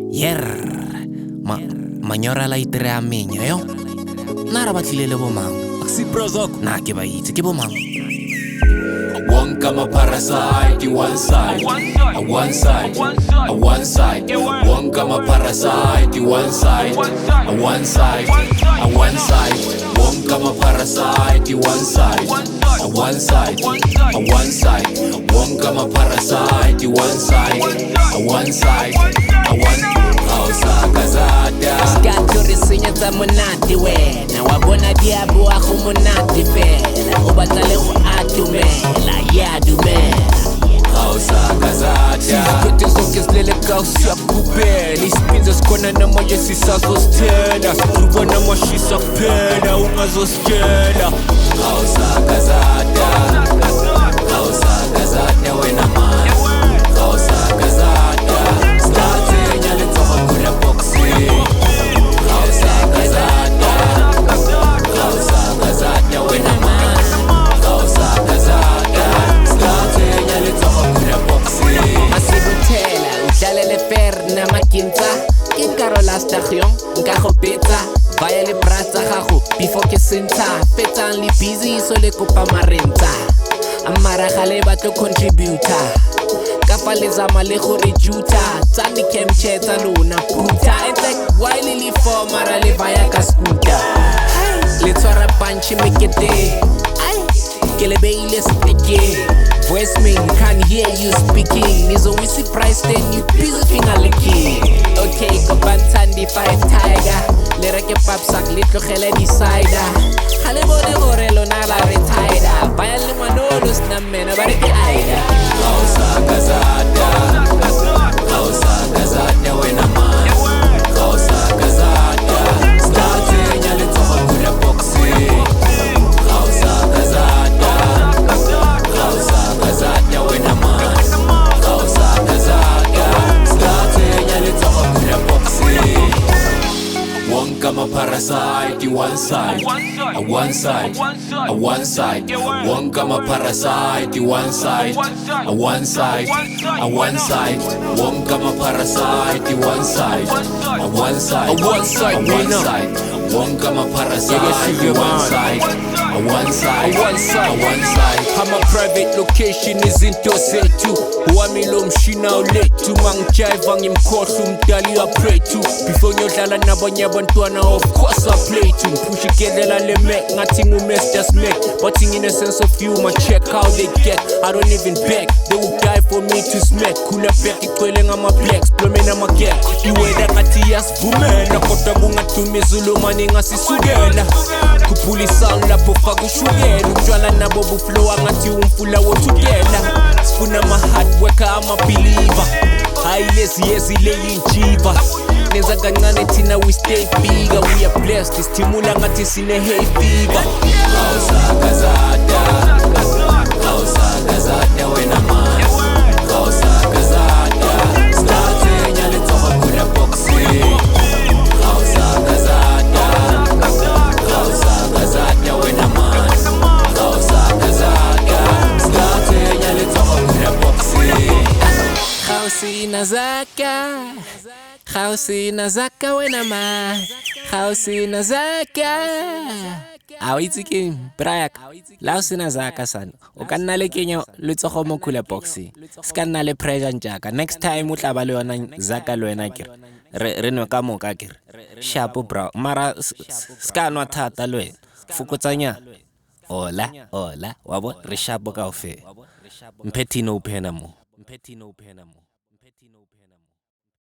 Yer manyora la itere a menya yo. Nara ba tlile le bo mang? Aksi brazak Na ke ba itse ke bo mang? One come a parasite, one side, a one side, a one side. One come a parasite, one side, a one side, a one side. One come a parasite, one side, a one side, a one side. One come a parasite, one side, a one side, a one. Causa casada. Skato risinya tsa monate wena wa bona diabo wa go monate fela o batla le go atumela ya dumela. Causa casada. Kote zonke zilele kausi akupela Ispinza skona na moja sisazostela Skruba na mashisa pela ungazostela Causa casada. Causa casada wena man. Causa casada. Starte nyale toka kula boxi. Causa casada. Causa casada wena man. Causa casada. Starte nyale toka kula boxi. Masibutela udlalele fer na makinta ke karola station nka go betsa vaya le bratsa gago before ke senta fetang le busy so le kopa marenta amara gale ba tlo contributor ka fa le zama le go rejuta tsani kemchetsa lona puta it's like why lily for mara le vaya ka scooter le tswara punch mekete ke le beile steke voice me can't hear you speaking is always surprised then you busy finger licking okay go bantandi 5 tiger le reke papsak le tlogele decider gale bone gore lona la retire ba ya le manolo sna mena ba re ke aida Causa casada. Causa casada wena man. Causa casada. Starte nyale toka kula boxi. Causa casada. Causa casada wena man. Causa casada. Starte nyale toka kula boxi. One come a parasite, one side, a one side, a one side. One come a parasite, one side, a one side, a one side. One come a parasite, one side, a one side, A one side, a one Nina. side. One come a parasite, Yeah, one man. side, a one side, A one side. a one side. My private location is into setu Wamilo mshina uletu Mangchaiva ngimkhohlu mdali I pray to Before nyodlala nabanye abantwana of course I play to Mpushikelela le mek ngathi ngumes just make But in a sense of humor check how they get I don't even beg They would die for me to smack Kula back ikwele ngama blacks Blome na magek Iweda ngathi yasivumela Kodwa kungadumi zulumani ngasisukela Kuphula sound lapho faka ushukela Utshwala nabo buflow ngathi umfula wothukela Sifuna ma-hard worker ama-believer Hayi lezi yezi leyinjiva Nenza kancane thina we stay bigger We are blessed isithimula ngathi sine hay fever Causa casada. Causa casada wena man. Causa casada. Starte nyale toka kula boxi. Causa casada. Causa casada wena man. Causa casada. Starte nyale toka kula boxi. Hausina zaka wena ma Hausina zaka a itse ke Brayak la usina zaka sana o ka nna le kenya letsogo mo cooler box ska nna le pressure njaka next time o tla ba le yona zaka le wena ke re no ka moka ke sharp bro mara ska no thata le wena fokotsanya ola wabo re sharp ka ofe mphethino uphena mo